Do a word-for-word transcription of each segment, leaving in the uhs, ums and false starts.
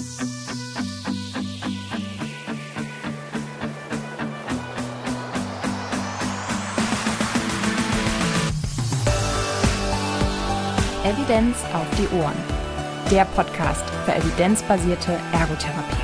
Evidenz auf die Ohren. Der Podcast für evidenzbasierte Ergotherapie.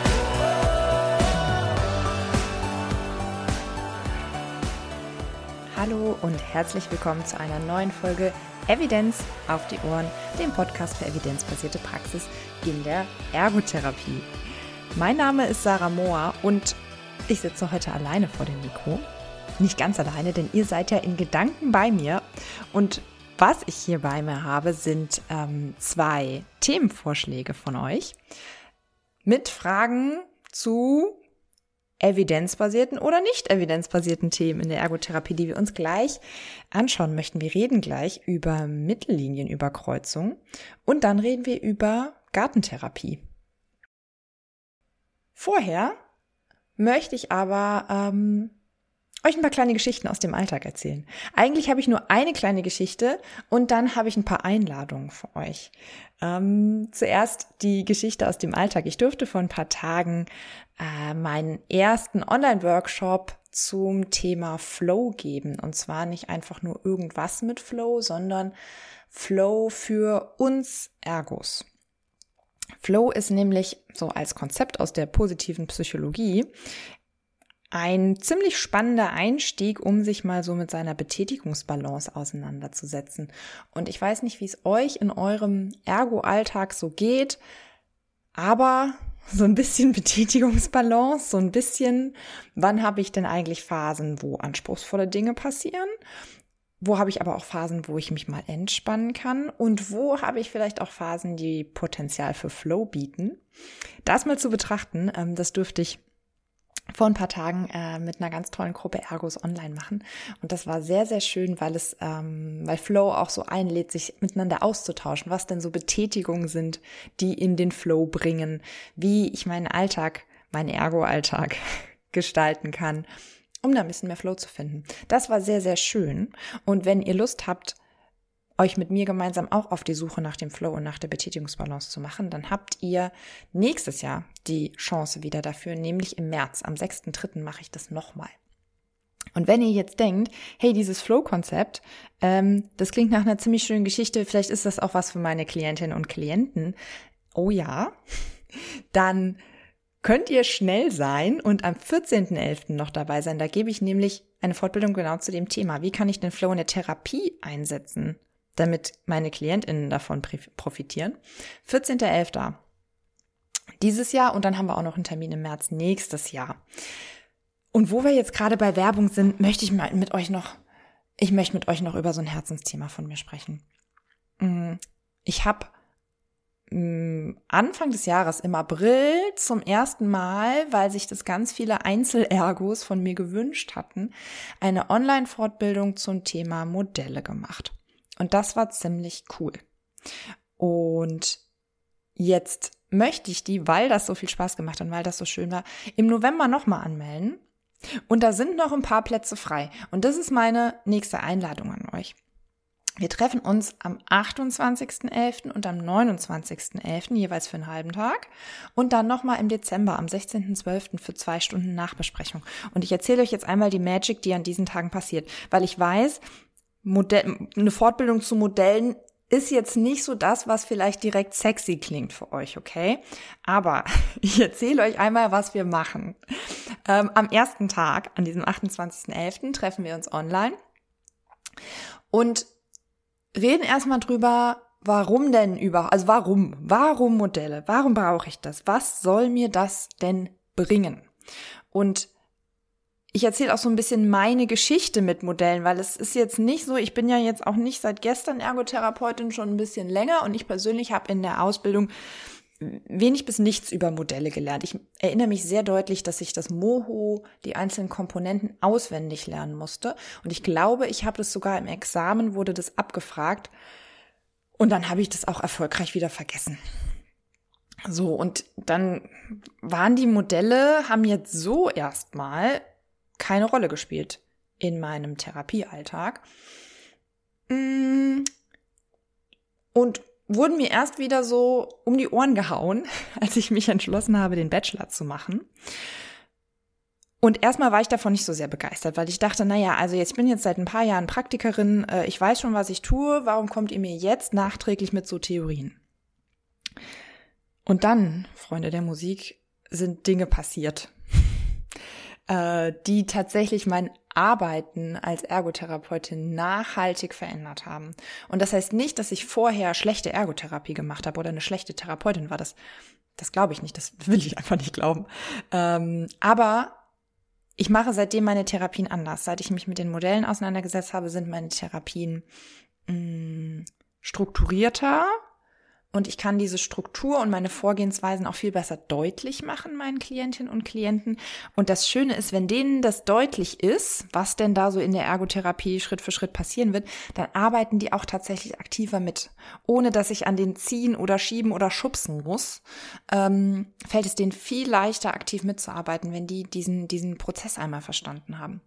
Hallo und herzlich willkommen zu einer neuen Folge Evidenz auf die Ohren, dem Podcast für evidenzbasierte Praxis in der Ergotherapie. Mein Name ist Sarah Mohr und ich sitze heute alleine vor dem Mikro. Nicht ganz alleine, denn ihr seid ja in Gedanken bei mir. Und was ich hier bei mir habe, sind ähm, zwei Themenvorschläge von euch mit Fragen zu evidenzbasierten oder nicht evidenzbasierten Themen in der Ergotherapie, die wir uns gleich anschauen möchten. Wir reden gleich über Mittellinienüberkreuzung und dann reden wir über Gartentherapie. Vorher möchte ich aber ähm, euch ein paar kleine Geschichten aus dem Alltag erzählen. Eigentlich habe ich nur eine kleine Geschichte und dann habe ich ein paar Einladungen für euch. Ähm, zuerst die Geschichte aus dem Alltag. Ich durfte vor ein paar Tagen äh, meinen ersten Online-Workshop zum Thema Flow geben. Und zwar nicht einfach nur irgendwas mit Flow, sondern Flow für uns Ergos. Flow ist nämlich so als Konzept aus der positiven Psychologie ein ziemlich spannender Einstieg, um sich mal so mit seiner Betätigungsbalance auseinanderzusetzen. Und ich weiß nicht, wie es euch in eurem Ergo-Alltag so geht, aber so ein bisschen Betätigungsbalance, so ein bisschen, wann habe ich denn eigentlich Phasen, wo anspruchsvolle Dinge passieren? Wo habe ich aber auch Phasen, wo ich mich mal entspannen kann? Und wo habe ich vielleicht auch Phasen, die Potenzial für Flow bieten? Das mal zu betrachten, das dürfte ich vor ein paar Tagen äh, mit einer ganz tollen Gruppe Ergos online machen. Und das war sehr, sehr schön, weil es, ähm, weil Flow auch so einlädt, sich miteinander auszutauschen, was denn so Betätigungen sind, die in den Flow bringen, wie ich meinen Alltag, meinen Ergo-Alltag gestalten kann, um da ein bisschen mehr Flow zu finden. Das war sehr, sehr schön. Und wenn ihr Lust habt, euch mit mir gemeinsam auch auf die Suche nach dem Flow und nach der Betätigungsbalance zu machen, dann habt ihr nächstes Jahr die Chance wieder dafür, nämlich im März. Am sechsten dritten mache ich das nochmal. Und wenn ihr jetzt denkt, hey, dieses Flow-Konzept, ähm, das klingt nach einer ziemlich schönen Geschichte, vielleicht ist das auch was für meine Klientinnen und Klienten. Oh ja, dann könnt ihr schnell sein und am vierzehnten elften noch dabei sein. Da gebe ich nämlich eine Fortbildung genau zu dem Thema. Wie kann ich den Flow in der Therapie einsetzen, damit meine KlientInnen davon profitieren. vierzehnten elften dieses Jahr und dann haben wir auch noch einen Termin im März nächstes Jahr. Und wo wir jetzt gerade bei Werbung sind, möchte ich mal mit euch noch, ich möchte mit euch noch über so ein Herzensthema von mir sprechen. Ich habe Anfang des Jahres im April zum ersten Mal, weil sich das ganz viele Einzelergos von mir gewünscht hatten, eine Online-Fortbildung zum Thema Modelle gemacht. Und das war ziemlich cool. Und jetzt möchte ich die, weil das so viel Spaß gemacht hat und weil das so schön war, im November nochmal anmelden. Und da sind noch ein paar Plätze frei. Und das ist meine nächste Einladung an euch. Wir treffen uns am achtundzwanzigsten elften und am neunundzwanzigsten elften jeweils für einen halben Tag und dann nochmal im Dezember am sechzehnten zwölften für zwei Stunden Nachbesprechung. Und ich erzähle euch jetzt einmal die Magic, die an diesen Tagen passiert, weil ich weiß, Modell, eine Fortbildung zu Modellen ist jetzt nicht so das, was vielleicht direkt sexy klingt für euch, okay? Aber ich erzähle euch einmal, was wir machen. Ähm, am ersten Tag, an diesem achtundzwanzigsten elften treffen wir uns online und reden erstmal drüber, warum denn überhaupt, also warum, warum Modelle, warum brauche ich das, was soll mir das denn bringen? Und ich erzähle auch so ein bisschen meine Geschichte mit Modellen, weil es ist jetzt nicht so, ich bin ja jetzt auch nicht seit gestern Ergotherapeutin, schon ein bisschen länger und ich persönlich habe in der Ausbildung wenig bis nichts über Modelle gelernt. Ich erinnere mich sehr deutlich, dass ich das Moho, die einzelnen Komponenten auswendig lernen musste und ich glaube, ich habe das sogar im Examen, wurde das abgefragt und dann habe ich das auch erfolgreich wieder vergessen. So, und dann waren die Modelle, haben jetzt so erstmal keine Rolle gespielt in meinem Therapiealltag. Und wurden mir erst wieder so um die Ohren gehauen, als ich mich entschlossen habe, den Bachelor zu machen. Und erstmal war ich davon nicht so sehr begeistert, weil ich dachte, naja, also jetzt, ich bin jetzt seit ein paar Jahren Praktikerin, äh, ich weiß schon, was ich tue, warum kommt ihr mir jetzt nachträglich mit so Theorien? Und dann, Freunde der Musik, sind Dinge passiert, äh, die tatsächlich mein Arbeiten als Ergotherapeutin nachhaltig verändert haben. Und das heißt nicht, dass ich vorher schlechte Ergotherapie gemacht habe oder eine schlechte Therapeutin war. Das, das glaube ich nicht, das will ich einfach nicht glauben. Ähm, aber ich mache seitdem meine Therapien anders. Seit ich mich mit den Modellen auseinandergesetzt habe, sind meine Therapien mh, strukturierter und ich kann diese Struktur und meine Vorgehensweisen auch viel besser deutlich machen meinen Klientinnen und Klienten. Und das Schöne ist, wenn denen das deutlich ist, was denn da so in der Ergotherapie Schritt für Schritt passieren wird, dann arbeiten die auch tatsächlich aktiver mit. Ohne dass ich an den ziehen oder schieben oder schubsen muss, ähm, fällt es denen viel leichter, aktiv mitzuarbeiten, wenn die diesen, diesen Prozess einmal verstanden haben.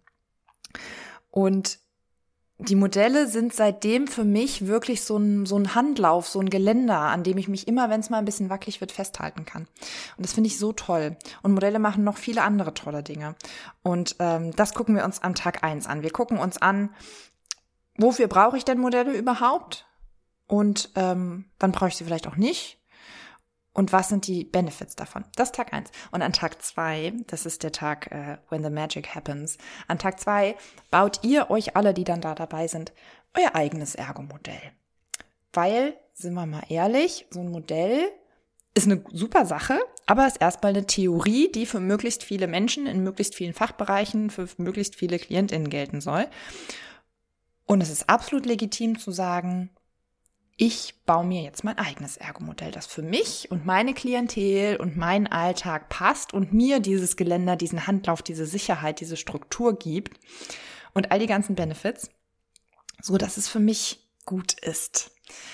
Und die Modelle sind seitdem für mich wirklich so ein, so ein Handlauf, so ein Geländer, an dem ich mich immer, wenn es mal ein bisschen wackelig wird, festhalten kann. Und das finde ich so toll. Und Modelle machen noch viele andere tolle Dinge. Und ähm, das gucken wir uns an Tag eins an. Wir gucken uns an, wofür brauche ich denn Modelle überhaupt? Und ähm, wann brauche ich sie vielleicht auch nicht? Und was sind die Benefits davon? Das ist Tag eins. Und an Tag zwei, das ist der Tag, uh, when the magic happens, an Tag zwei baut ihr euch alle, die dann da dabei sind, euer eigenes Ergo-Modell. Weil, sind wir mal ehrlich, so ein Modell ist eine super Sache, aber ist erstmal eine Theorie, die für möglichst viele Menschen in möglichst vielen Fachbereichen, für möglichst viele KlientInnen gelten soll. Und es ist absolut legitim zu sagen, ich baue mir jetzt mein eigenes Ergo-Modell, das für mich und meine Klientel und meinen Alltag passt und mir dieses Geländer, diesen Handlauf, diese Sicherheit, diese Struktur gibt und all die ganzen Benefits, so dass es für mich gut ist.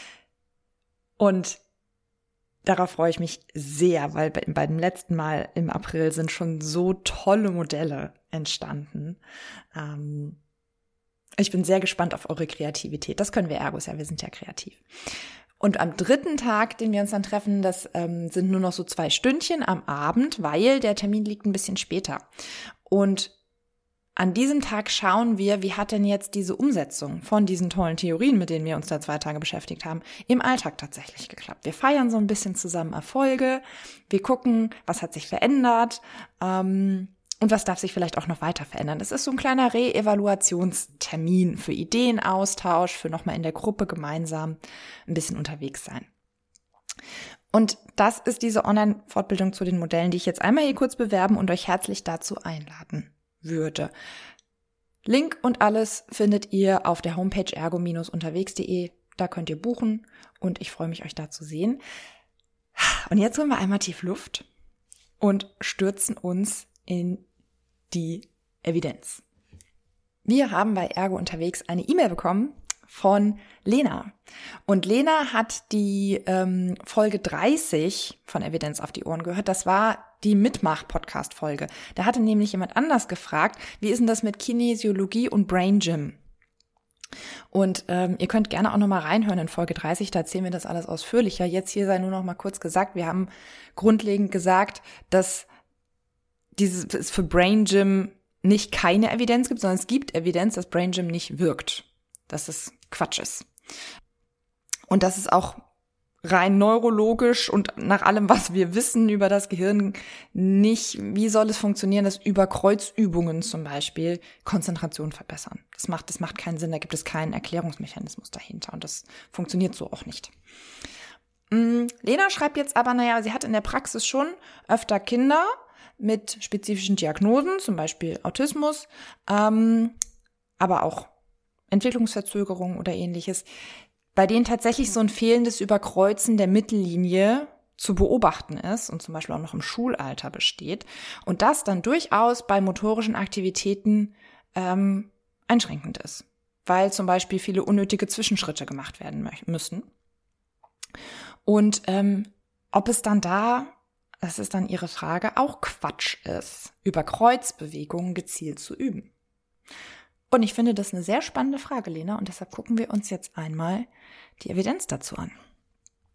Und darauf freue ich mich sehr, weil bei, bei dem letzten Mal im April sind schon so tolle Modelle entstanden. Ähm, Ich bin sehr gespannt auf eure Kreativität. Das können wir Ergos ja, wir sind ja kreativ. Und am dritten Tag, den wir uns dann treffen, das ähm, sind nur noch so zwei Stündchen am Abend, weil der Termin liegt ein bisschen später. Und an diesem Tag schauen wir, wie hat denn jetzt diese Umsetzung von diesen tollen Theorien, mit denen wir uns da zwei Tage beschäftigt haben, im Alltag tatsächlich geklappt. Wir feiern so ein bisschen zusammen Erfolge, wir gucken, was hat sich verändert, ähm, und was darf sich vielleicht auch noch weiter verändern? Es ist so ein kleiner Re-Evaluationstermin für Ideenaustausch, für nochmal in der Gruppe gemeinsam ein bisschen unterwegs sein. Und das ist diese Online-Fortbildung zu den Modellen, die ich jetzt einmal hier kurz bewerben und euch herzlich dazu einladen würde. Link und alles findet ihr auf der Homepage ergo unterwegs punkt de. Da könnt ihr buchen und ich freue mich, euch da zu sehen. Und jetzt holen wir einmal tief Luft und stürzen uns in die Evidenz. Wir haben bei Ergo unterwegs eine E-Mail bekommen von Lena. Und Lena hat die ähm, Folge dreißig von Evidenz auf die Ohren gehört. Das war die Mitmach-Podcast-Folge. Da hatte nämlich jemand anders gefragt, wie ist denn das mit Kinesiologie und Brain Gym? Und ähm, ihr könnt gerne auch nochmal reinhören in Folge dreißig, da erzählen wir das alles ausführlicher. Jetzt hier sei nur noch mal kurz gesagt, wir haben grundlegend gesagt, dass dieses es für Brain Gym nicht keine Evidenz gibt, sondern es gibt Evidenz, dass Brain Gym nicht wirkt. Dass es Quatsch ist. Und dass es auch rein neurologisch und nach allem, was wir wissen über das Gehirn, nicht, wie soll es funktionieren, dass über Kreuzübungen zum Beispiel Konzentration verbessern. Das macht, das macht keinen Sinn, da gibt es keinen Erklärungsmechanismus dahinter und das funktioniert so auch nicht. Lena schreibt jetzt aber, naja, sie hat in der Praxis schon öfter Kinder mit spezifischen Diagnosen, zum Beispiel Autismus, ähm, aber auch Entwicklungsverzögerungen oder ähnliches, bei denen tatsächlich so ein fehlendes Überkreuzen der Mittellinie zu beobachten ist und zum Beispiel auch noch im Schulalter besteht und das dann durchaus bei motorischen Aktivitäten ähm, einschränkend ist, weil zum Beispiel viele unnötige Zwischenschritte gemacht werden müssen. Und ähm, ob es dann da, das ist dann ihre Frage, auch Quatsch ist, über Kreuzbewegungen gezielt zu üben. Und ich finde das eine sehr spannende Frage, Lena, und deshalb gucken wir uns jetzt einmal die Evidenz dazu an.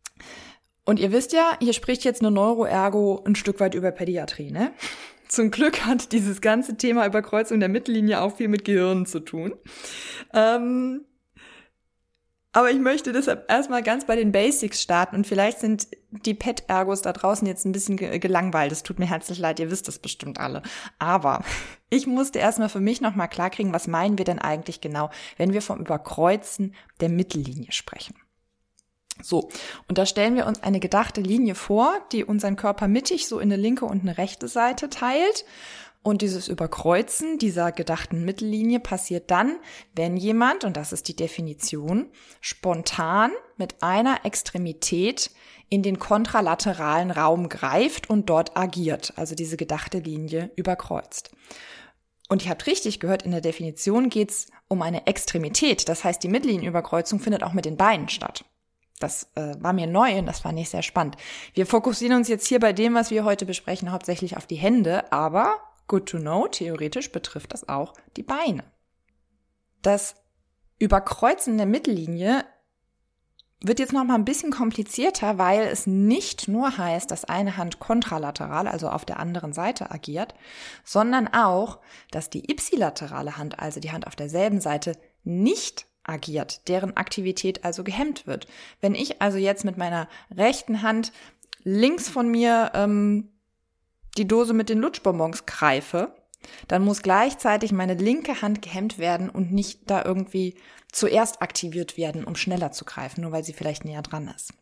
Und ihr wisst ja, hier spricht jetzt eine Neuroergo ein Stück weit über Pädiatrie, ne? Zum Glück hat dieses ganze Thema Überkreuzung der Mittellinie auch viel mit Gehirn zu tun. Ähm, aber ich möchte deshalb erstmal ganz bei den Basics starten und vielleicht sind die Pet-Ergos da draußen jetzt ein bisschen gelangweilt. Es tut mir herzlich leid, ihr wisst das bestimmt alle. Aber ich musste erstmal für mich nochmal klarkriegen, was meinen wir denn eigentlich genau, wenn wir vom Überkreuzen der Mittellinie sprechen. So, und da stellen wir uns eine gedachte Linie vor, die unseren Körper mittig so in eine linke und eine rechte Seite teilt. Und dieses Überkreuzen dieser gedachten Mittellinie passiert dann, wenn jemand, und das ist die Definition, spontan mit einer Extremität in den kontralateralen Raum greift und dort agiert, also diese gedachte Linie überkreuzt. Und ihr habt richtig gehört, in der Definition geht es um eine Extremität, das heißt, die Mittellinienüberkreuzung findet auch mit den Beinen statt. Das äh, war mir neu und das fand ich sehr spannend. Wir fokussieren uns jetzt hier bei dem, was wir heute besprechen, hauptsächlich auf die Hände, aber good to know, theoretisch betrifft das auch die Beine. Das Überkreuzen der Mittellinie wird jetzt noch mal ein bisschen komplizierter, weil es nicht nur heißt, dass eine Hand kontralateral, also auf der anderen Seite agiert, sondern auch, dass die ipsilaterale Hand, also die Hand auf derselben Seite, nicht agiert, deren Aktivität also gehemmt wird. Wenn ich also jetzt mit meiner rechten Hand links von mir ähm, die Dose mit den Lutschbonbons greife, dann muss gleichzeitig meine linke Hand gehemmt werden und nicht da irgendwie zuerst aktiviert werden, um schneller zu greifen, nur weil sie vielleicht näher dran ist.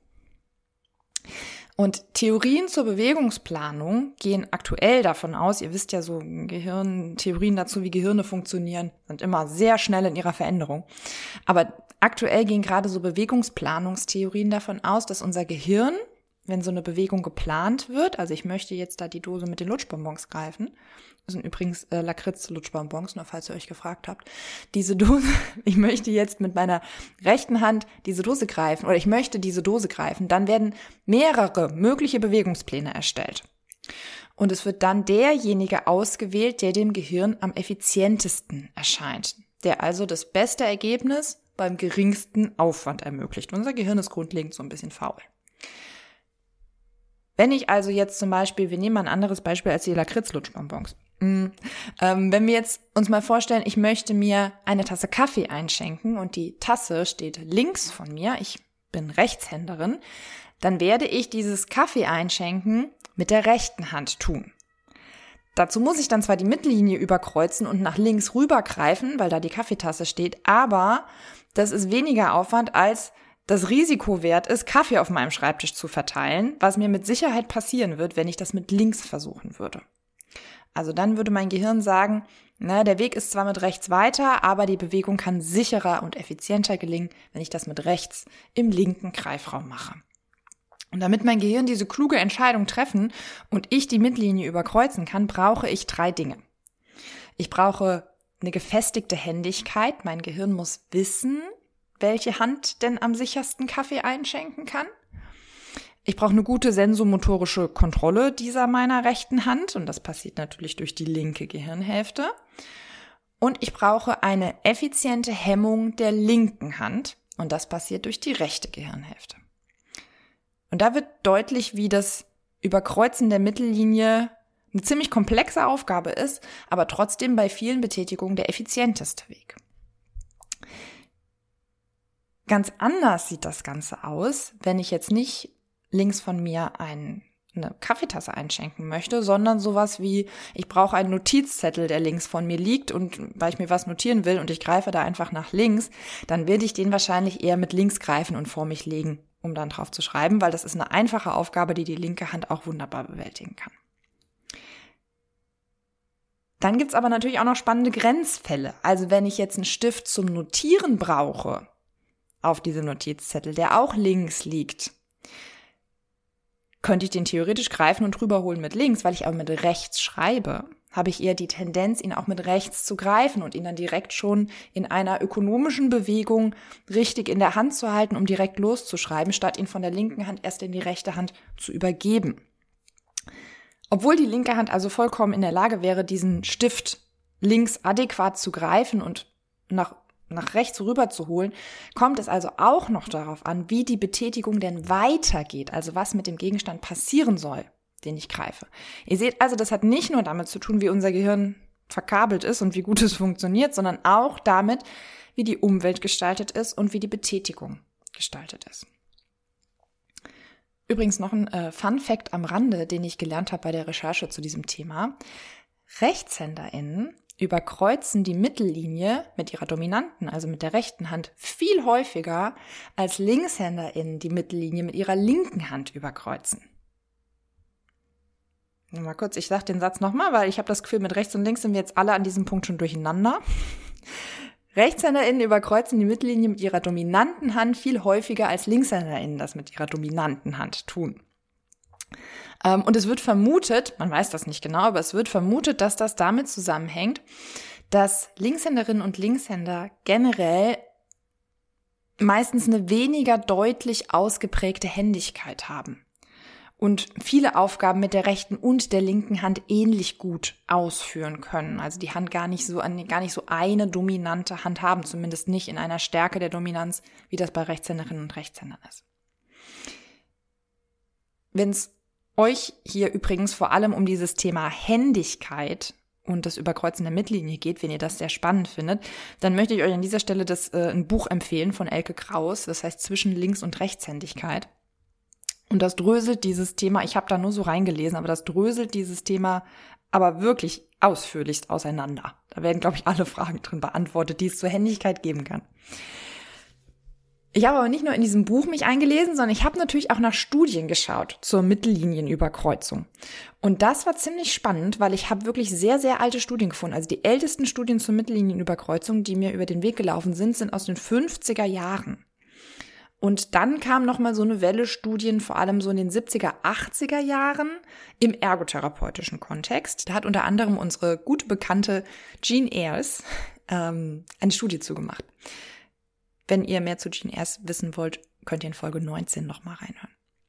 Und Theorien zur Bewegungsplanung gehen aktuell davon aus, ihr wisst ja so, Gehirn, Theorien dazu, wie Gehirne funktionieren, sind immer sehr schnell in ihrer Veränderung. Aber aktuell gehen gerade so Bewegungsplanungstheorien davon aus, dass unser Gehirn, wenn so eine Bewegung geplant wird, also ich möchte jetzt da die Dose mit den Lutschbonbons greifen, das sind übrigens äh, Lakritz-Lutschbonbons, nur falls ihr euch gefragt habt, diese Dose, ich möchte jetzt mit meiner rechten Hand diese Dose greifen oder ich möchte diese Dose greifen, dann werden mehrere mögliche Bewegungspläne erstellt. Und es wird dann derjenige ausgewählt, der dem Gehirn am effizientesten erscheint, der also das beste Ergebnis beim geringsten Aufwand ermöglicht. Unser Gehirn ist grundlegend so ein bisschen faul. Wenn ich also jetzt zum Beispiel, wir nehmen mal ein anderes Beispiel als die Lakritz-Lutschbonbons. Mm, ähm, wenn wir jetzt uns mal vorstellen, ich möchte mir eine Tasse Kaffee einschenken und die Tasse steht links von mir, ich bin Rechtshänderin, dann werde ich dieses Kaffee einschenken mit der rechten Hand tun. Dazu muss ich dann zwar die Mittellinie überkreuzen und nach links rübergreifen, weil da die Kaffeetasse steht, aber das ist weniger Aufwand als das Risiko wert ist, Kaffee auf meinem Schreibtisch zu verteilen, was mir mit Sicherheit passieren wird, wenn ich das mit links versuchen würde. Also dann würde mein Gehirn sagen, na, der Weg ist zwar mit rechts weiter, aber die Bewegung kann sicherer und effizienter gelingen, wenn ich das mit rechts im linken Greifraum mache. Und damit mein Gehirn diese kluge Entscheidung treffen und ich die Mittellinie überkreuzen kann, brauche ich drei Dinge. Ich brauche eine gefestigte Händigkeit. Mein Gehirn muss wissen, welche Hand denn am sichersten Kaffee einschenken kann. Ich brauche eine gute sensomotorische Kontrolle dieser meiner rechten Hand und das passiert natürlich durch die linke Gehirnhälfte. Und ich brauche eine effiziente Hemmung der linken Hand und das passiert durch die rechte Gehirnhälfte. Und da wird deutlich, wie das Überkreuzen der Mittellinie eine ziemlich komplexe Aufgabe ist, aber trotzdem bei vielen Betätigungen der effizienteste Weg. Ganz anders sieht das Ganze aus, wenn ich jetzt nicht links von mir ein, eine Kaffeetasse einschenken möchte, sondern sowas wie, ich brauche einen Notizzettel, der links von mir liegt und weil ich mir was notieren will und ich greife da einfach nach links, dann werde ich den wahrscheinlich eher mit links greifen und vor mich legen, um dann drauf zu schreiben, weil das ist eine einfache Aufgabe, die die linke Hand auch wunderbar bewältigen kann. Dann gibt's aber natürlich auch noch spannende Grenzfälle. Also wenn ich jetzt einen Stift zum Notieren brauche, auf diesem Notizzettel, der auch links liegt, könnte ich den theoretisch greifen und drüber holen mit links, weil ich aber mit rechts schreibe, habe ich eher die Tendenz, ihn auch mit rechts zu greifen und ihn dann direkt schon in einer ökonomischen Bewegung richtig in der Hand zu halten, um direkt loszuschreiben, statt ihn von der linken Hand erst in die rechte Hand zu übergeben. Obwohl die linke Hand also vollkommen in der Lage wäre, diesen Stift links adäquat zu greifen und nach nach rechts rüber zu holen, kommt es also auch noch darauf an, wie die Betätigung denn weitergeht, also was mit dem Gegenstand passieren soll, den ich greife. Ihr seht also, das hat nicht nur damit zu tun, wie unser Gehirn verkabelt ist und wie gut es funktioniert, sondern auch damit, wie die Umwelt gestaltet ist und wie die Betätigung gestaltet ist. Übrigens noch ein äh, Fun-Fact am Rande, den ich gelernt habe bei der Recherche zu diesem Thema. RechtshänderInnen überkreuzen die Mittellinie mit ihrer dominanten, also mit der rechten Hand, viel häufiger als LinkshänderInnen die Mittellinie mit ihrer linken Hand überkreuzen. Mal kurz, ich sage den Satz nochmal, weil ich habe das Gefühl, mit rechts und links sind wir jetzt alle an diesem Punkt schon durcheinander. RechtshänderInnen überkreuzen die Mittellinie mit ihrer dominanten Hand viel häufiger als LinkshänderInnen das mit ihrer dominanten Hand tun. Ähm, und es wird vermutet, man weiß das nicht genau, aber es wird vermutet, dass das damit zusammenhängt, dass Linkshänderinnen und Linkshänder generell meistens eine weniger deutlich ausgeprägte Händigkeit haben und viele Aufgaben mit der rechten und der linken Hand ähnlich gut ausführen können. Also die Hand gar nicht so gar nicht so eine dominante Hand haben, zumindest nicht in einer Stärke der Dominanz, wie das bei Rechtshänderinnen und Rechtshändern ist. Wenn es euch hier übrigens vor allem um dieses Thema Händigkeit und das Überkreuzen der Mittellinie geht, wenn ihr das sehr spannend findet, dann möchte ich euch an dieser Stelle das, äh, ein Buch empfehlen von Elke Kraus, das heißt Zwischen Links- und Rechtshändigkeit. Und das dröselt dieses Thema, ich habe da nur so reingelesen, aber das dröselt dieses Thema aber wirklich ausführlichst auseinander. Da werden, glaube ich, alle Fragen drin beantwortet, die es zur Händigkeit geben kann. Ich habe aber nicht nur in diesem Buch mich eingelesen, sondern ich habe natürlich auch nach Studien geschaut zur Mittellinienüberkreuzung. Und das war ziemlich spannend, weil ich habe wirklich sehr, sehr alte Studien gefunden. Also die ältesten Studien zur Mittellinienüberkreuzung, die mir über den Weg gelaufen sind, sind aus den fünfziger Jahren. Und dann kam nochmal so eine Welle Studien, vor allem so in den siebziger, achtziger Jahren im ergotherapeutischen Kontext. Da hat unter anderem unsere gute Bekannte Jean Ayres ähm, eine Studie zugemacht. Wenn ihr mehr zu Jean Ayres wissen wollt, könnt ihr in Folge neunzehn nochmal reinhören.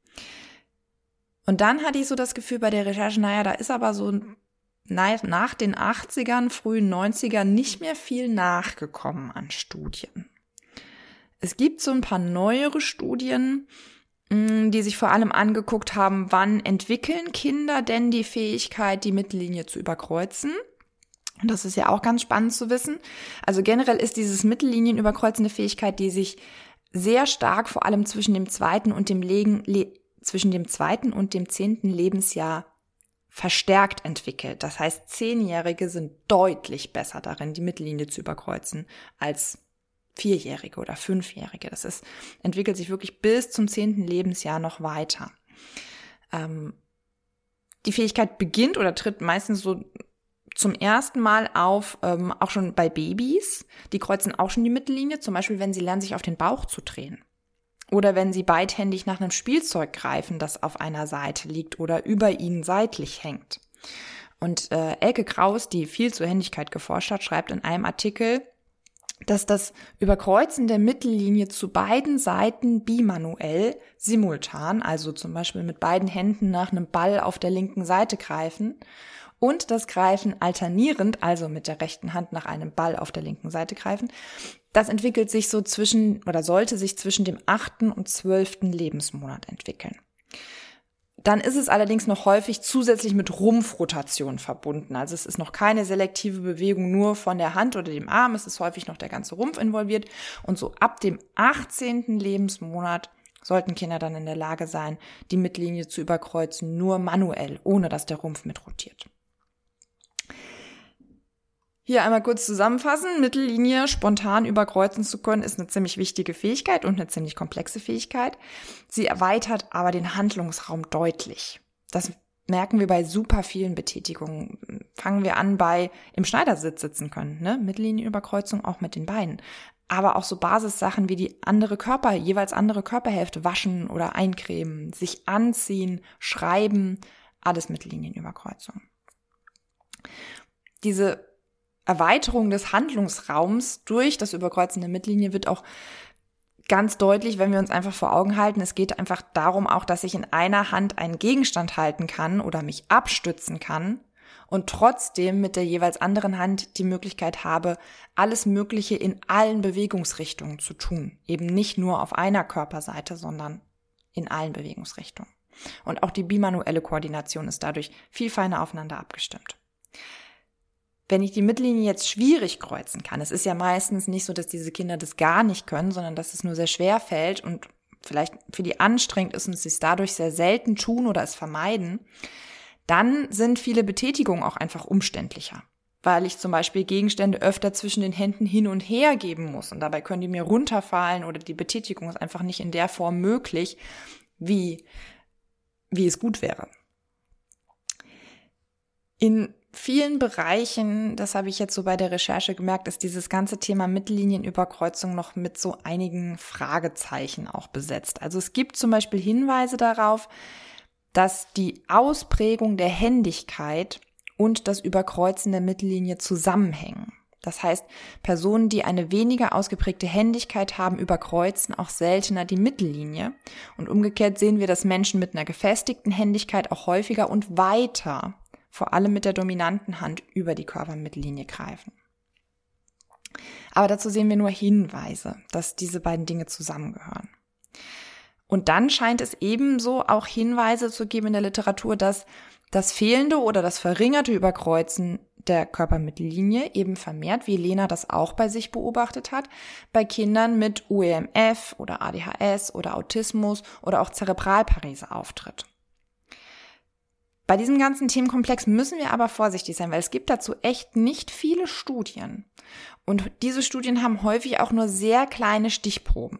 Und dann hatte ich so das Gefühl bei der Recherche, naja, da ist aber so nach den achtzigern, frühen neunzigern nicht mehr viel nachgekommen an Studien. Es gibt so ein paar neuere Studien, die sich vor allem angeguckt haben, wann entwickeln Kinder denn die Fähigkeit, die Mittellinie zu überkreuzen. Und das ist ja auch ganz spannend zu wissen. Also generell ist dieses Mittellinienüberkreuzende Fähigkeit, die sich sehr stark vor allem zwischen dem zweiten und dem Legen, le, zwischen dem zweiten und dem zehnten Lebensjahr verstärkt entwickelt. Das heißt, Zehnjährige sind deutlich besser darin, die Mittellinie zu überkreuzen, als Vierjährige oder Fünfjährige. Das ist, entwickelt sich wirklich bis zum zehnten Lebensjahr noch weiter. Ähm, die Fähigkeit beginnt oder tritt meistens so zum ersten Mal auf, ähm, auch schon bei Babys. Die kreuzen auch schon die Mittellinie, zum Beispiel, wenn sie lernen, sich auf den Bauch zu drehen. Oder wenn sie beidhändig nach einem Spielzeug greifen, das auf einer Seite liegt oder über ihnen seitlich hängt. Und äh, Elke Kraus, die viel zur Händigkeit geforscht hat, schreibt in einem Artikel, dass das Überkreuzen der Mittellinie zu beiden Seiten bimanuell, simultan, also zum Beispiel mit beiden Händen nach einem Ball auf der linken Seite greifen, und das Greifen alternierend, also mit der rechten Hand nach einem Ball auf der linken Seite greifen, das entwickelt sich so zwischen oder sollte sich zwischen dem achten und zwölften Lebensmonat entwickeln. Dann ist es allerdings noch häufig zusätzlich mit Rumpfrotation verbunden. Also es ist noch keine selektive Bewegung nur von der Hand oder dem Arm, es ist häufig noch der ganze Rumpf involviert. Und so ab dem achtzehnten Lebensmonat sollten Kinder dann in der Lage sein, die Mittellinie zu überkreuzen, nur manuell, ohne dass der Rumpf mitrotiert. Hier einmal kurz zusammenfassen. Mittellinie spontan überkreuzen zu können, ist eine ziemlich wichtige Fähigkeit und eine ziemlich komplexe Fähigkeit. Sie erweitert aber den Handlungsraum deutlich. Das merken wir bei super vielen Betätigungen. Fangen wir an bei im Schneidersitz sitzen können, ne? Mittellinienüberkreuzung auch mit den Beinen. Aber auch so Basissachen wie die andere Körper, jeweils andere Körperhälfte waschen oder eincremen, sich anziehen, schreiben, alles Mittellinienüberkreuzung. Diese Erweiterung des Handlungsraums durch das Überkreuzen der Mittellinie wird auch ganz deutlich, wenn wir uns einfach vor Augen halten. Es geht einfach darum auch, dass ich in einer Hand einen Gegenstand halten kann oder mich abstützen kann und trotzdem mit der jeweils anderen Hand die Möglichkeit habe, alles Mögliche in allen Bewegungsrichtungen zu tun. Eben nicht nur auf einer Körperseite, sondern in allen Bewegungsrichtungen. Und auch die bimanuelle Koordination ist dadurch viel feiner aufeinander abgestimmt. Wenn ich die Mittellinie jetzt schwierig kreuzen kann, es ist ja meistens nicht so, dass diese Kinder das gar nicht können, sondern dass es nur sehr schwer fällt und vielleicht für die anstrengend ist und sie es dadurch sehr selten tun oder es vermeiden, dann sind viele Betätigungen auch einfach umständlicher, weil ich zum Beispiel Gegenstände öfter zwischen den Händen hin und her geben muss und dabei können die mir runterfallen oder die Betätigung ist einfach nicht in der Form möglich, wie, wie es gut wäre. In vielen Bereichen, das habe ich jetzt so bei der Recherche gemerkt, ist dieses ganze Thema Mittellinienüberkreuzung noch mit so einigen Fragezeichen auch besetzt. Also es gibt zum Beispiel Hinweise darauf, dass die Ausprägung der Händigkeit und das Überkreuzen der Mittellinie zusammenhängen. Das heißt, Personen, die eine weniger ausgeprägte Händigkeit haben, überkreuzen auch seltener die Mittellinie. Und umgekehrt sehen wir, dass Menschen mit einer gefestigten Händigkeit auch häufiger und weiter, vor allem mit der dominanten Hand, über die Körpermittellinie greifen. Aber dazu sehen wir nur Hinweise, dass diese beiden Dinge zusammengehören. Und dann scheint es ebenso auch Hinweise zu geben in der Literatur, dass das fehlende oder das verringerte Überkreuzen der Körpermittellinie eben vermehrt, wie Lena das auch bei sich beobachtet hat, bei Kindern mit U E M F oder A D H S oder Autismus oder auch Zerebralparese auftritt. Bei diesem ganzen Themenkomplex müssen wir aber vorsichtig sein, weil es gibt dazu echt nicht viele Studien. Und diese Studien haben häufig auch nur sehr kleine Stichproben,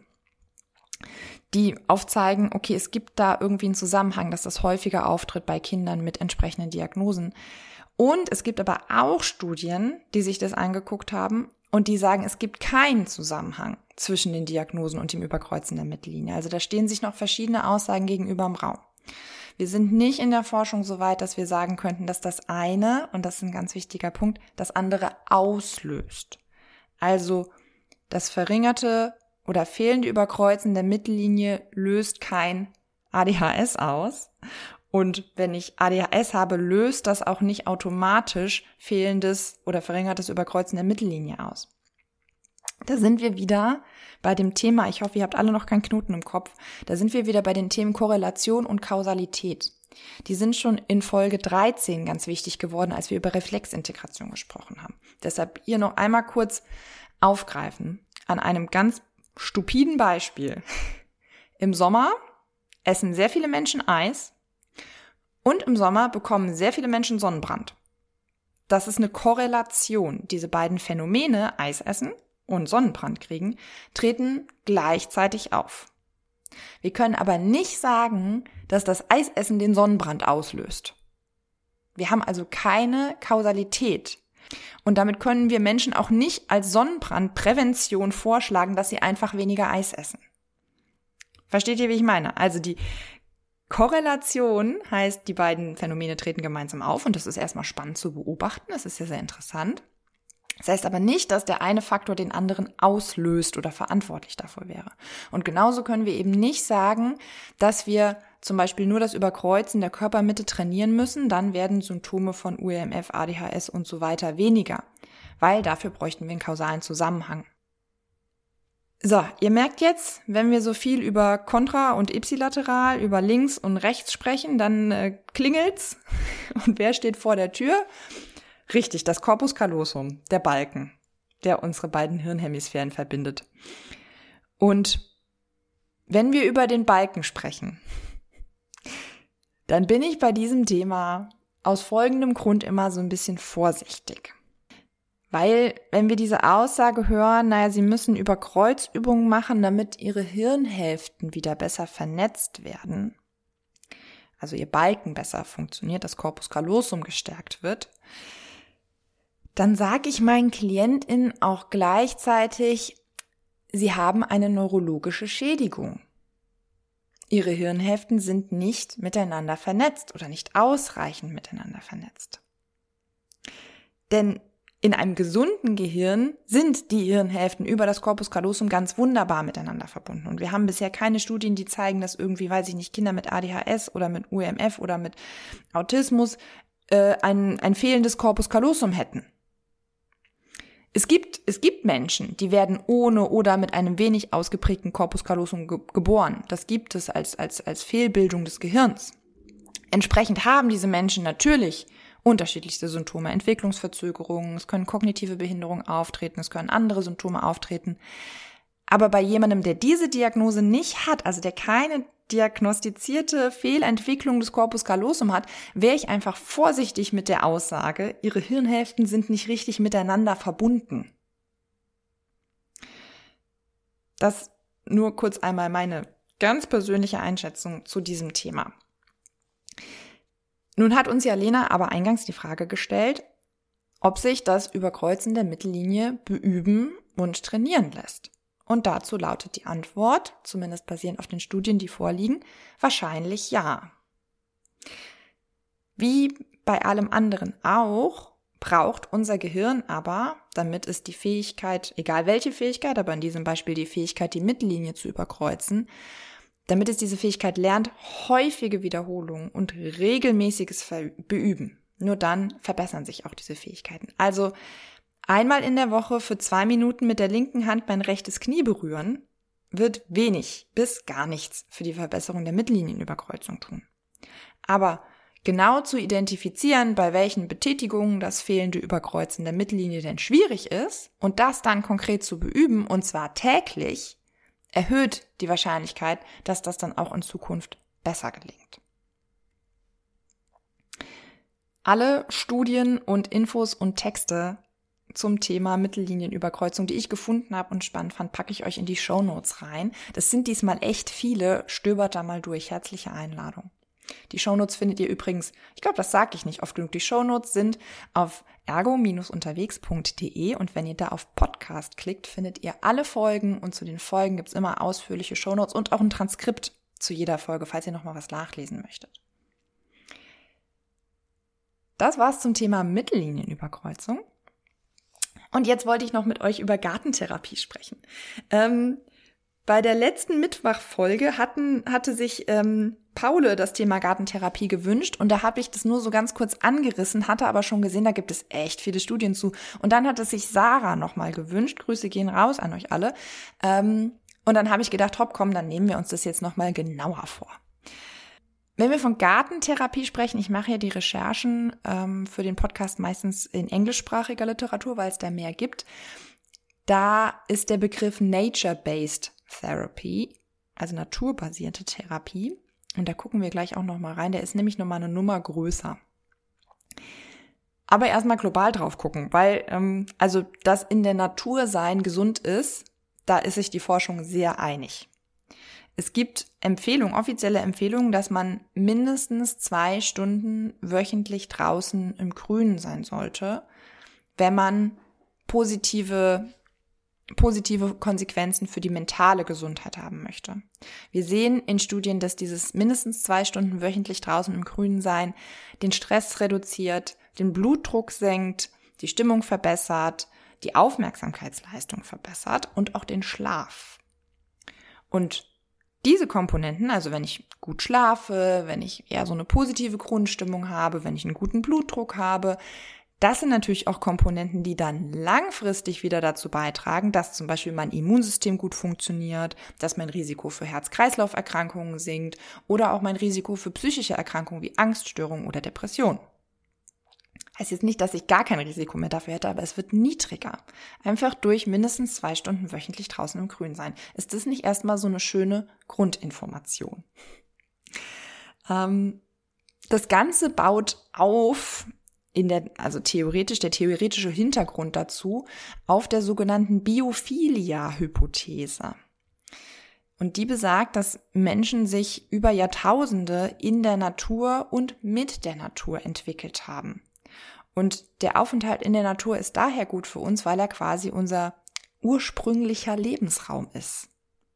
die aufzeigen, okay, es gibt da irgendwie einen Zusammenhang, dass das häufiger auftritt bei Kindern mit entsprechenden Diagnosen. Und es gibt aber auch Studien, die sich das angeguckt haben und die sagen, es gibt keinen Zusammenhang zwischen den Diagnosen und dem Überkreuzen der Mittellinie. Also da stehen sich noch verschiedene Aussagen gegenüber im Raum. Wir sind nicht in der Forschung so weit, dass wir sagen könnten, dass das eine, und das ist ein ganz wichtiger Punkt, das andere auslöst. Also das verringerte oder fehlende Überkreuzen der Mittellinie löst kein A D H S aus. Und wenn ich A D H S habe, löst das auch nicht automatisch fehlendes oder verringertes Überkreuzen der Mittellinie aus. Da sind wir wieder bei dem Thema, ich hoffe, ihr habt alle noch keinen Knoten im Kopf, da sind wir wieder bei den Themen Korrelation und Kausalität. Die sind schon in Folge dreizehn ganz wichtig geworden, als wir über Reflexintegration gesprochen haben. Deshalb hier noch einmal kurz aufgreifen an einem ganz stupiden Beispiel. Im Sommer essen sehr viele Menschen Eis und im Sommer bekommen sehr viele Menschen Sonnenbrand. Das ist eine Korrelation. Diese beiden Phänomene, Eisessen und Sonnenbrand kriegen, treten gleichzeitig auf. Wir können aber nicht sagen, dass das Eisessen den Sonnenbrand auslöst. Wir haben also keine Kausalität. Und damit können wir Menschen auch nicht als Sonnenbrandprävention vorschlagen, dass sie einfach weniger Eis essen. Versteht ihr, wie ich meine? Also die Korrelation heißt, die beiden Phänomene treten gemeinsam auf und das ist erstmal spannend zu beobachten, das ist ja sehr interessant. Das heißt aber nicht, dass der eine Faktor den anderen auslöst oder verantwortlich dafür wäre. Und genauso können wir eben nicht sagen, dass wir zum Beispiel nur das Überkreuzen der Körpermitte trainieren müssen, dann werden Symptome von U E M F, A D H S und so weiter weniger, weil dafür bräuchten wir einen kausalen Zusammenhang. So, ihr merkt jetzt, wenn wir so viel über kontra- und ipsilateral, über links und rechts sprechen, dann äh, klingelt's. Und wer steht vor der Tür? Richtig, das Corpus callosum, der Balken, der unsere beiden Hirnhemisphären verbindet. Und wenn wir über den Balken sprechen, dann bin ich bei diesem Thema aus folgendem Grund immer so ein bisschen vorsichtig. Weil, wenn wir diese Aussage hören, naja, sie müssen Überkreuzübungen machen, damit ihre Hirnhälften wieder besser vernetzt werden, also ihr Balken besser funktioniert, das Corpus callosum gestärkt wird, dann sage ich meinen KlientInnen auch gleichzeitig, sie haben eine neurologische Schädigung. Ihre Hirnhälften sind nicht miteinander vernetzt oder nicht ausreichend miteinander vernetzt. Denn in einem gesunden Gehirn sind die Hirnhälften über das Corpus callosum ganz wunderbar miteinander verbunden. Und wir haben bisher keine Studien, die zeigen, dass irgendwie, weiß ich nicht, Kinder mit A D H S oder mit U E M F oder mit Autismus äh, ein, ein fehlendes Corpus callosum hätten. Es gibt, es gibt Menschen, die werden ohne oder mit einem wenig ausgeprägten Corpus callosum ge- geboren. Das gibt es als, als, als Fehlbildung des Gehirns. Entsprechend haben diese Menschen natürlich unterschiedlichste Symptome, Entwicklungsverzögerungen, es können kognitive Behinderungen auftreten, es können andere Symptome auftreten. Aber bei jemandem, der diese Diagnose nicht hat, also der keine diagnostizierte Fehlentwicklung des Corpus callosum hat, wäre ich einfach vorsichtig mit der Aussage, ihre Hirnhälften sind nicht richtig miteinander verbunden. Das nur kurz einmal meine ganz persönliche Einschätzung zu diesem Thema. Nun hat uns ja Lena aber eingangs die Frage gestellt, ob sich das Überkreuzen der Mittellinie beüben und trainieren lässt. Und dazu lautet die Antwort, zumindest basierend auf den Studien, die vorliegen, wahrscheinlich ja. Wie bei allem anderen auch, braucht unser Gehirn aber, damit es die Fähigkeit, egal welche Fähigkeit, aber in diesem Beispiel die Fähigkeit, die Mittellinie zu überkreuzen, damit es diese Fähigkeit lernt, häufige Wiederholungen und regelmäßiges Beüben. Nur dann verbessern sich auch diese Fähigkeiten. Also einmal in der Woche für zwei Minuten mit der linken Hand mein rechtes Knie berühren, wird wenig bis gar nichts für die Verbesserung der Mittlinienüberkreuzung tun. Aber genau zu identifizieren, bei welchen Betätigungen das fehlende Überkreuzen der Mittellinie denn schwierig ist und das dann konkret zu beüben, und zwar täglich, erhöht die Wahrscheinlichkeit, dass das dann auch in Zukunft besser gelingt. Alle Studien und Infos und Texte zum Thema Mittellinienüberkreuzung, die ich gefunden habe und spannend fand, packe ich euch in die Shownotes rein. Das sind diesmal echt viele, stöbert da mal durch. Herzliche Einladung. Die Shownotes findet ihr übrigens, ich glaube, das sage ich nicht oft genug, die Shownotes sind auf ergo unterwegs punkt de und wenn ihr da auf Podcast klickt, findet ihr alle Folgen und zu den Folgen gibt es immer ausführliche Shownotes und auch ein Transkript zu jeder Folge, falls ihr nochmal was nachlesen möchtet. Das war's zum Thema Mittellinienüberkreuzung. Und jetzt wollte ich noch mit euch über Gartentherapie sprechen. Ähm, bei der letzten Mittwochfolge hatten, hatte sich ähm, Paule das Thema Gartentherapie gewünscht und da habe ich das nur so ganz kurz angerissen, hatte aber schon gesehen, da gibt es echt viele Studien zu. Und dann hat es sich Sarah nochmal gewünscht. Grüße gehen raus an euch alle. Ähm, und dann habe ich gedacht, hopp, komm, dann nehmen wir uns das jetzt nochmal genauer vor. Wenn wir von Gartentherapie sprechen, ich mache ja die Recherchen ähm, für den Podcast meistens in englischsprachiger Literatur, weil es da mehr gibt. Da ist der Begriff Nature-Based Therapy, also naturbasierte Therapie. Und da gucken wir gleich auch nochmal rein. Der ist nämlich nochmal eine Nummer größer. Aber erstmal global drauf gucken, weil ähm, also dass in der Natur sein gesund ist, da ist sich die Forschung sehr einig. Es gibt Empfehlungen, offizielle Empfehlungen, dass man mindestens zwei Stunden wöchentlich draußen im Grünen sein sollte, wenn man positive, positive Konsequenzen für die mentale Gesundheit haben möchte. Wir sehen in Studien, dass dieses mindestens zwei Stunden wöchentlich draußen im Grünen sein den Stress reduziert, den Blutdruck senkt, die Stimmung verbessert, die Aufmerksamkeitsleistung verbessert und auch den Schlaf. Und diese Komponenten, also wenn ich gut schlafe, wenn ich eher so eine positive Grundstimmung habe, wenn ich einen guten Blutdruck habe, das sind natürlich auch Komponenten, die dann langfristig wieder dazu beitragen, dass zum Beispiel mein Immunsystem gut funktioniert, dass mein Risiko für Herz-Kreislauf-Erkrankungen sinkt oder auch mein Risiko für psychische Erkrankungen wie Angststörungen oder Depressionen. Heißt jetzt nicht, dass ich gar kein Risiko mehr dafür hätte, aber es wird niedriger. Einfach durch mindestens zwei Stunden wöchentlich draußen im Grün sein. Ist das nicht erstmal so eine schöne Grundinformation? Ähm, das Ganze baut auf, in der, also theoretisch, der theoretische Hintergrund dazu, auf der sogenannten Biophilia-Hypothese. Und die besagt, dass Menschen sich über Jahrtausende in der Natur und mit der Natur entwickelt haben. Und der Aufenthalt in der Natur ist daher gut für uns, weil er quasi unser ursprünglicher Lebensraum ist.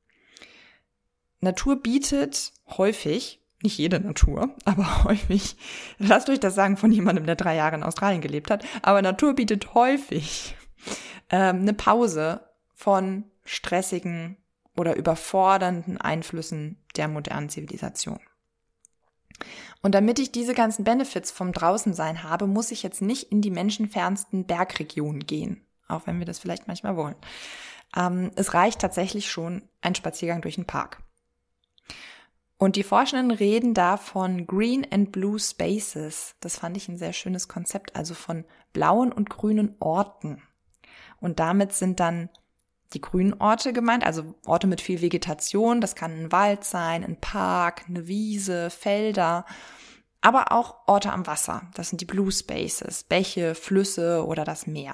Natur bietet häufig, nicht jede Natur, aber häufig, lasst euch das sagen von jemandem, der drei Jahre in Australien gelebt hat, aber Natur bietet häufig ähm, eine Pause von stressigen oder überfordernden Einflüssen der modernen Zivilisation. Und damit ich diese ganzen Benefits vom Draußensein habe, muss ich jetzt nicht in die menschenfernsten Bergregionen gehen, auch wenn wir das vielleicht manchmal wollen. Ähm, es reicht tatsächlich schon ein Spaziergang durch den Park. Und die Forschenden reden da von Green and Blue Spaces. Das fand ich ein sehr schönes Konzept, also von blauen und grünen Orten. Und damit sind dann die grünen Orte gemeint, also Orte mit viel Vegetation. Das kann ein Wald sein, ein Park, eine Wiese, Felder, aber auch Orte am Wasser. Das sind die Blue Spaces, Bäche, Flüsse oder das Meer.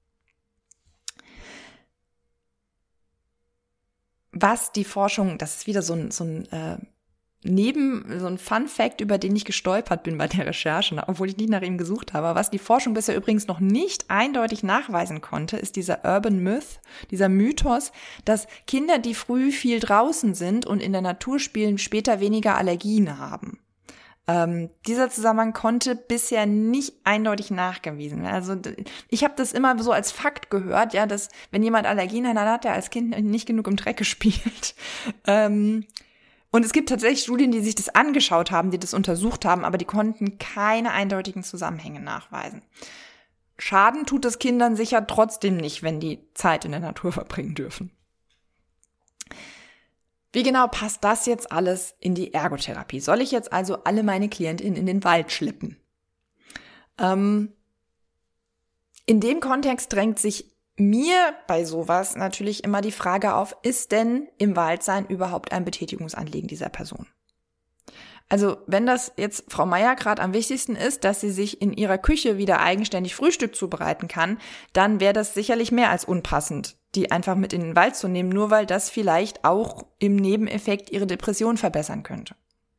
Was die Forschung, das ist wieder so ein, so ein äh, Neben, so ein Fun-Fact, über den ich gestolpert bin bei der Recherche, obwohl ich nicht nach ihm gesucht habe. Was die Forschung bisher übrigens noch nicht eindeutig nachweisen konnte, ist dieser Urban Myth, dieser Mythos, dass Kinder, die früh viel draußen sind und in der Natur spielen, später weniger Allergien haben. Ähm, dieser Zusammenhang konnte bisher nicht eindeutig nachgewiesen werden. Also ich habe das immer so als Fakt gehört, ja, dass wenn jemand Allergien hat, dann hat er als Kind nicht genug im Dreck gespielt. Ähm, Und es gibt tatsächlich Studien, die sich das angeschaut haben, die das untersucht haben, aber die konnten keine eindeutigen Zusammenhänge nachweisen. Schaden tut es Kindern sicher trotzdem nicht, wenn die Zeit in der Natur verbringen dürfen. Wie genau passt das jetzt alles in die Ergotherapie? Soll ich jetzt also alle meine KlientInnen in den Wald schleppen? Ähm, in dem Kontext drängt sich mir bei sowas natürlich immer die Frage auf, ist denn im Waldsein überhaupt ein Betätigungsanliegen dieser Person? Also wenn das jetzt Frau Meier gerade am wichtigsten ist, dass sie sich in ihrer Küche wieder eigenständig Frühstück zubereiten kann, dann wäre das sicherlich mehr als unpassend, die einfach mit in den Wald zu nehmen, nur weil das vielleicht auch im Nebeneffekt ihre Depression verbessern könnte.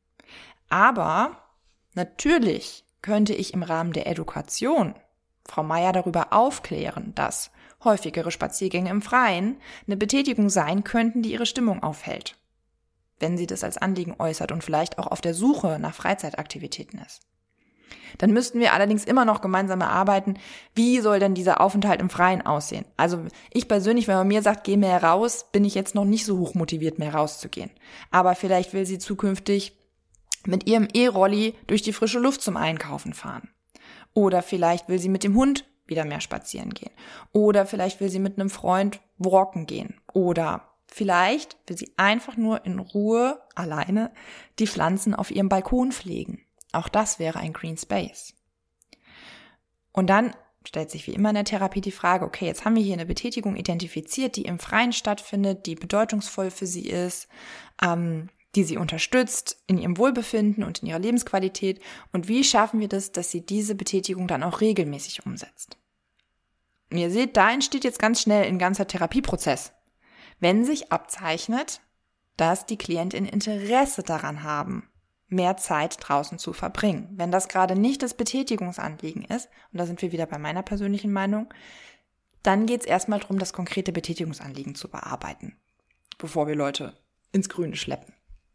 Aber natürlich könnte ich im Rahmen der Education Frau Meier darüber aufklären, dass häufigere Spaziergänge im Freien eine Betätigung sein könnten, die ihre Stimmung aufhält, wenn sie das als Anliegen äußert und vielleicht auch auf der Suche nach Freizeitaktivitäten ist. Dann müssten wir allerdings immer noch gemeinsam erarbeiten, wie soll denn dieser Aufenthalt im Freien aussehen. Also ich persönlich, wenn man mir sagt, geh mehr raus, bin ich jetzt noch nicht so hoch motiviert, mehr rauszugehen. Aber vielleicht will sie zukünftig mit ihrem E-Rolli durch die frische Luft zum Einkaufen fahren. Oder vielleicht will sie mit dem Hund wieder mehr spazieren gehen. Oder vielleicht will sie mit einem Freund walken gehen. Oder vielleicht will sie einfach nur in Ruhe alleine die Pflanzen auf ihrem Balkon pflegen. Auch das wäre ein Green Space. Und dann stellt sich wie immer in der Therapie die Frage, okay, jetzt haben wir hier eine Betätigung identifiziert, die im Freien stattfindet, die bedeutungsvoll für sie ist, ähm, die sie unterstützt in ihrem Wohlbefinden und in ihrer Lebensqualität. Und wie schaffen wir das, dass sie diese Betätigung dann auch regelmäßig umsetzt? Und ihr seht, da entsteht jetzt ganz schnell ein ganzer Therapieprozess, wenn sich abzeichnet, dass die KlientInnen Interesse daran haben, mehr Zeit draußen zu verbringen. Wenn das gerade nicht das Betätigungsanliegen ist, und da sind wir wieder bei meiner persönlichen Meinung, dann geht es erstmal darum, das konkrete Betätigungsanliegen zu bearbeiten, bevor wir Leute ins Grüne schleppen.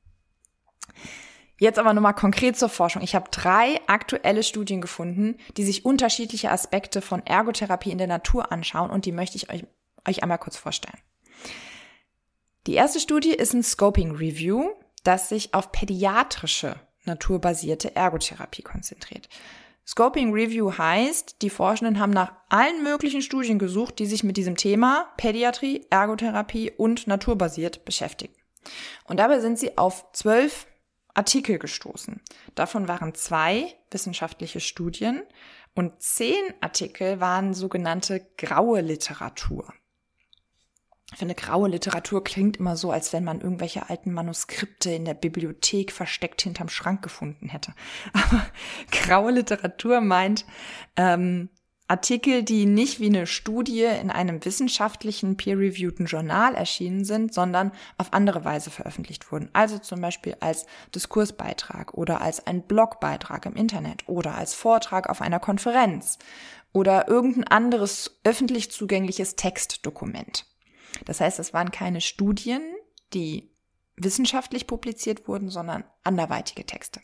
Jetzt aber nochmal konkret zur Forschung. Ich habe drei aktuelle Studien gefunden, die sich unterschiedliche Aspekte von Ergotherapie in der Natur anschauen und die möchte ich euch, euch einmal kurz vorstellen. Die erste Studie ist ein Scoping Review, das sich auf pädiatrische, naturbasierte Ergotherapie konzentriert. Scoping Review heißt, die Forschenden haben nach allen möglichen Studien gesucht, die sich mit diesem Thema Pädiatrie, Ergotherapie und naturbasiert beschäftigen. Und dabei sind sie auf zwölf Artikel gestoßen. Davon waren zwei wissenschaftliche Studien und zehn Artikel waren sogenannte graue Literatur. Ich finde, graue Literatur klingt immer so, als wenn man irgendwelche alten Manuskripte in der Bibliothek versteckt hinterm Schrank gefunden hätte. Aber graue Literatur meint ähm, Artikel, die nicht wie eine Studie in einem wissenschaftlichen, peer-reviewten Journal erschienen sind, sondern auf andere Weise veröffentlicht wurden. Also zum Beispiel als Diskursbeitrag oder als ein Blogbeitrag im Internet oder als Vortrag auf einer Konferenz oder irgendein anderes öffentlich zugängliches Textdokument. Das heißt, es waren keine Studien, die wissenschaftlich publiziert wurden, sondern anderweitige Texte.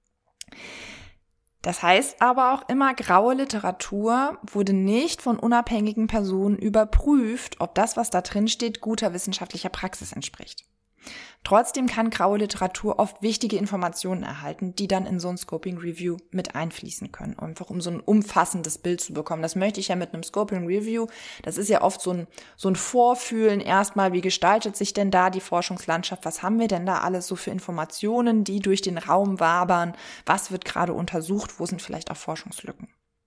Das heißt aber auch immer, graue Literatur wurde nicht von unabhängigen Personen überprüft, ob das, was da drin steht, guter wissenschaftlicher Praxis entspricht. Trotzdem kann graue Literatur oft wichtige Informationen erhalten, die dann in so ein Scoping Review mit einfließen können, einfach um so ein umfassendes Bild zu bekommen. Das möchte ich ja mit einem Scoping Review. Das ist ja oft so ein, so ein Vorfühlen erstmal, wie gestaltet sich denn da die Forschungslandschaft? Was haben wir denn da alles so für Informationen, die durch den Raum wabern? Was wird gerade untersucht? Wo sind vielleicht auch Forschungslücken?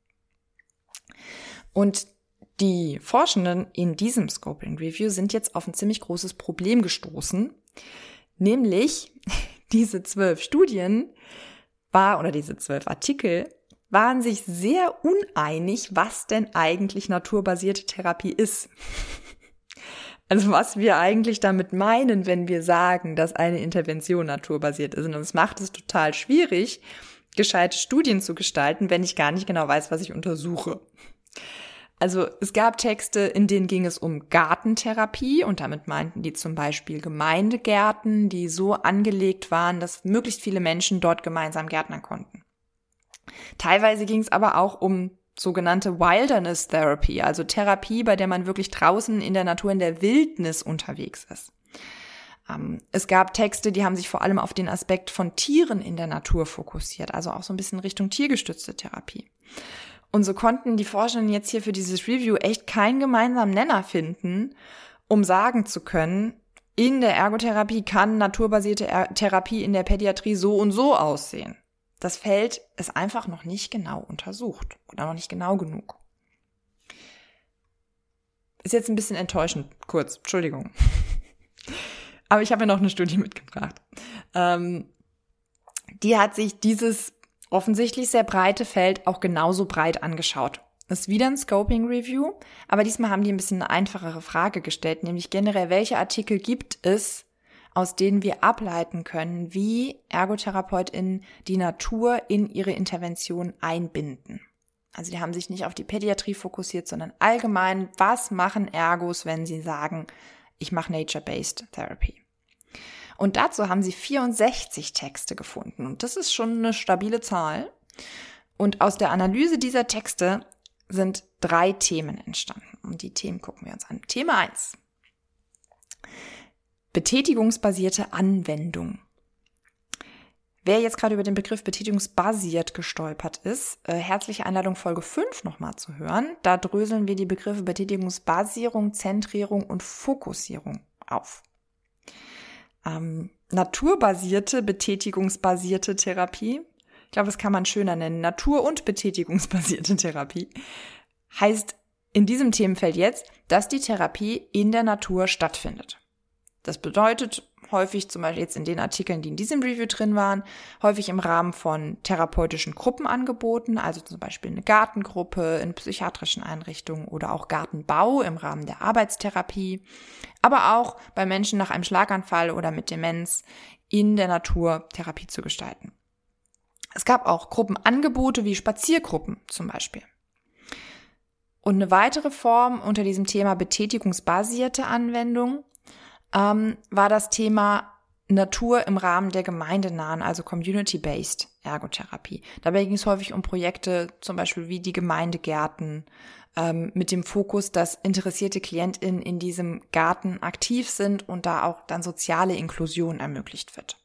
Und die Forschenden in diesem Scoping Review sind jetzt auf ein ziemlich großes Problem gestoßen, nämlich diese zwölf Studien war oder diese zwölf Artikel waren sich sehr uneinig, was denn eigentlich naturbasierte Therapie ist. Also was wir eigentlich damit meinen, wenn wir sagen, dass eine Intervention naturbasiert ist. Und das macht es total schwierig, gescheite Studien zu gestalten, wenn ich gar nicht genau weiß, was ich untersuche. Also es gab Texte, in denen ging es um Gartentherapie und damit meinten die zum Beispiel Gemeindegärten, die so angelegt waren, dass möglichst viele Menschen dort gemeinsam gärtnern konnten. Teilweise ging es aber auch um sogenannte Wilderness Therapy, also Therapie, bei der man wirklich draußen in der Natur, in der Wildnis unterwegs ist. Ähm, es gab Texte, die haben sich vor allem auf den Aspekt von Tieren in der Natur fokussiert, also auch so ein bisschen Richtung tiergestützte Therapie. Und so konnten die Forschenden jetzt hier für dieses Review echt keinen gemeinsamen Nenner finden, um sagen zu können, in der Ergotherapie kann naturbasierte er- Therapie in der Pädiatrie so und so aussehen. Das Feld ist einfach noch nicht genau untersucht oder noch nicht genau genug. Ist jetzt ein bisschen enttäuschend, kurz, Entschuldigung. Aber ich habe ja noch eine Studie mitgebracht. Ähm, die hat sich dieses offensichtlich sehr breite Feld auch genauso breit angeschaut. Das ist wieder ein Scoping Review, aber diesmal haben die ein bisschen eine einfachere Frage gestellt, nämlich generell, welche Artikel gibt es, aus denen wir ableiten können, wie ErgotherapeutInnen die Natur in ihre Intervention einbinden. Also die haben sich nicht auf die Pädiatrie fokussiert, sondern allgemein, was machen Ergos, wenn sie sagen, ich mache Nature-Based Therapy. Und dazu haben sie vierundsechzig Texte gefunden. Und das ist schon eine stabile Zahl. Und aus der Analyse dieser Texte sind drei Themen entstanden. Und die Themen gucken wir uns an. Thema eins. Betätigungsbasierte Anwendung. Wer jetzt gerade über den Begriff betätigungsbasiert gestolpert ist, äh, herzliche Einladung, Folge fünf nochmal zu hören. Da dröseln wir die Begriffe Betätigungsbasierung, Zentrierung und Fokussierung auf. Ähm, naturbasierte, betätigungsbasierte Therapie. Ich glaube, das kann man schöner nennen. Natur- und betätigungsbasierte Therapie heißt in diesem Themenfeld jetzt, dass die Therapie in der Natur stattfindet. Das bedeutet häufig, zum Beispiel jetzt in den Artikeln, die in diesem Review drin waren, häufig im Rahmen von therapeutischen Gruppenangeboten, also zum Beispiel eine Gartengruppe in psychiatrischen Einrichtungen oder auch Gartenbau im Rahmen der Arbeitstherapie, aber auch bei Menschen nach einem Schlaganfall oder mit Demenz in der Natur Therapie zu gestalten. Es gab auch Gruppenangebote wie Spaziergruppen zum Beispiel. Und eine weitere Form unter diesem Thema betätigungsbasierte Anwendung ähm, war das Thema Natur im Rahmen der gemeindenahen, also community-based Ergotherapie. Dabei ging es häufig um Projekte, zum Beispiel wie die Gemeindegärten, ähm, mit dem Fokus, dass interessierte KlientInnen in diesem Garten aktiv sind und da auch dann soziale Inklusion ermöglicht wird.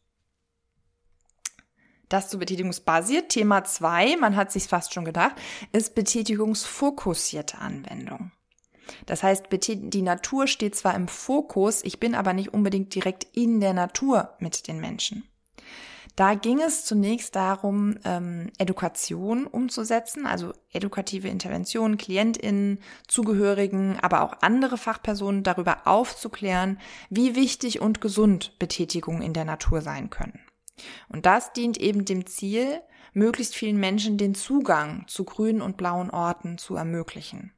Das zu betätigungsbasiert. Thema zwei, man hat sich fast schon gedacht, ist betätigungsfokussierte Anwendung. Das heißt, die Natur steht zwar im Fokus, ich bin aber nicht unbedingt direkt in der Natur mit den Menschen. Da ging es zunächst darum, ähm, Education umzusetzen, also edukative Interventionen, KlientInnen, Zugehörigen, aber auch andere Fachpersonen darüber aufzuklären, wie wichtig und gesund Betätigungen in der Natur sein können. Und das dient eben dem Ziel, möglichst vielen Menschen den Zugang zu grünen und blauen Orten zu ermöglichen.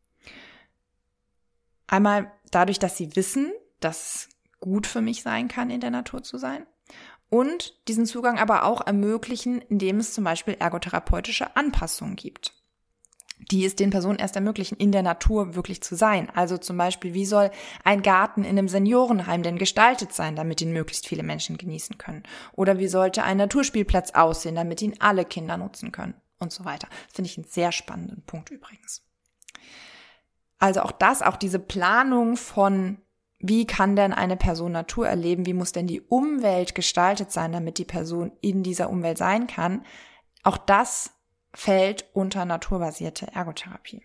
Einmal dadurch, dass sie wissen, dass es gut für mich sein kann, in der Natur zu sein. Und diesen Zugang aber auch ermöglichen, indem es zum Beispiel ergotherapeutische Anpassungen gibt, die es den Personen erst ermöglichen, in der Natur wirklich zu sein. Also zum Beispiel, wie soll ein Garten in einem Seniorenheim denn gestaltet sein, damit ihn möglichst viele Menschen genießen können? Oder wie sollte ein Naturspielplatz aussehen, damit ihn alle Kinder nutzen können? Und so weiter. Das finde ich einen sehr spannenden Punkt übrigens. Also auch das, auch diese Planung von wie kann denn eine Person Natur erleben? Wie muss denn die Umwelt gestaltet sein, damit die Person in dieser Umwelt sein kann? Auch das fällt unter naturbasierte Ergotherapie.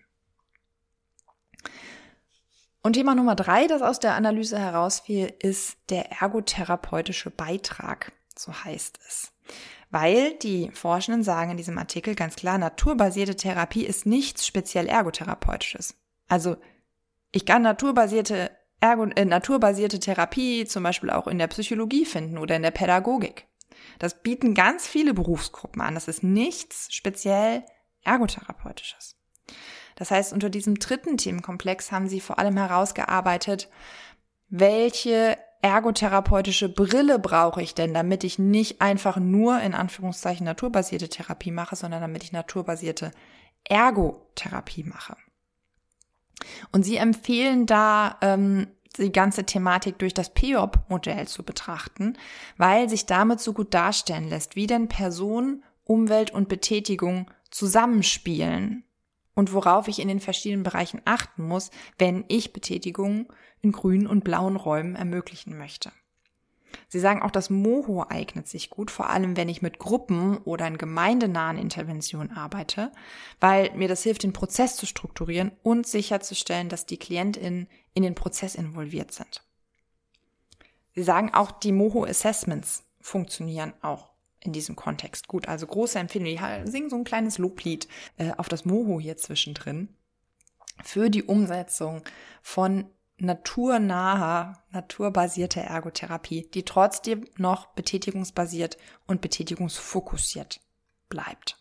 Und Thema Nummer drei, das aus der Analyse herausfiel, ist der ergotherapeutische Beitrag, so heißt es. Weil die Forschenden sagen in diesem Artikel ganz klar, naturbasierte Therapie ist nichts speziell ergotherapeutisches. Also ich kann naturbasierte, Ergo, äh, naturbasierte Therapie zum Beispiel auch in der Psychologie finden oder in der Pädagogik. Das bieten ganz viele Berufsgruppen an. Das ist nichts speziell ergotherapeutisches. Das heißt, unter diesem dritten Themenkomplex haben sie vor allem herausgearbeitet, welche ergotherapeutische Brille brauche ich denn, damit ich nicht einfach nur in Anführungszeichen naturbasierte Therapie mache, sondern damit ich naturbasierte Ergotherapie mache. Und sie empfehlen da, ähm, die ganze Thematik durch das P E O P-Modell zu betrachten, weil sich damit so gut darstellen lässt, wie denn Person, Umwelt und Betätigung zusammenspielen und worauf ich in den verschiedenen Bereichen achten muss, wenn ich Betätigung in grünen und blauen Räumen ermöglichen möchte. Sie sagen auch, das Moho eignet sich gut, vor allem wenn ich mit Gruppen oder in gemeindenahen Interventionen arbeite, weil mir das hilft, den Prozess zu strukturieren und sicherzustellen, dass die KlientInnen in den Prozess involviert sind. Sie sagen auch, die Moho Assessments funktionieren auch in diesem Kontext gut. Also große Empfehlung, die singen so ein kleines Loblied äh, auf das Moho hier zwischendrin für die Umsetzung von naturnaher, naturbasierter Ergotherapie, die trotzdem noch betätigungsbasiert und betätigungsfokussiert bleibt.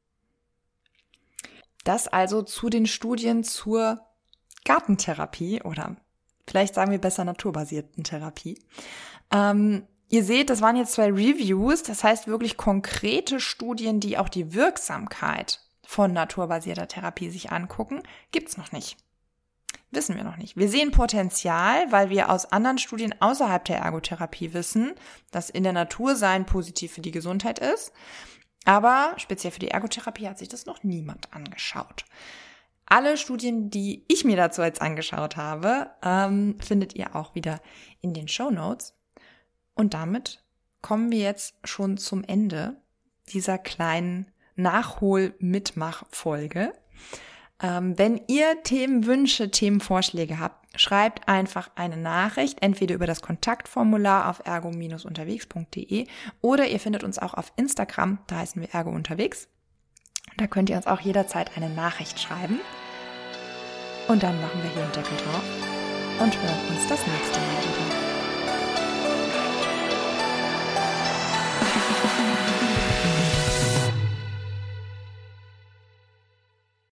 Das also zu den Studien zur Gartentherapie oder vielleicht sagen wir besser naturbasierten Therapie. Ähm, Ihr seht, das waren jetzt zwei Reviews, das heißt wirklich konkrete Studien, die auch die Wirksamkeit von naturbasierter Therapie sich angucken, gibt's noch nicht. Wissen wir noch nicht. Wir sehen Potenzial, weil wir aus anderen Studien außerhalb der Ergotherapie wissen, dass in der Natur sein positiv für die Gesundheit ist, aber speziell für die Ergotherapie hat sich das noch niemand angeschaut. Alle Studien, die ich mir dazu jetzt angeschaut habe, ähm, findet ihr auch wieder in den Shownotes. Und damit kommen wir jetzt schon zum Ende dieser kleinen Nachhol-Mitmach-Folge. Ähm, wenn ihr Themenwünsche, Themenvorschläge habt, schreibt einfach eine Nachricht, entweder über das Kontaktformular auf ergo Bindestrich unterwegs punkt de oder ihr findet uns auch auf Instagram, da heißen wir ergo unterwegs. Da könnt ihr uns auch jederzeit eine Nachricht schreiben. Und dann machen wir hier einen Deckel drauf und hören uns das nächste Mal wieder.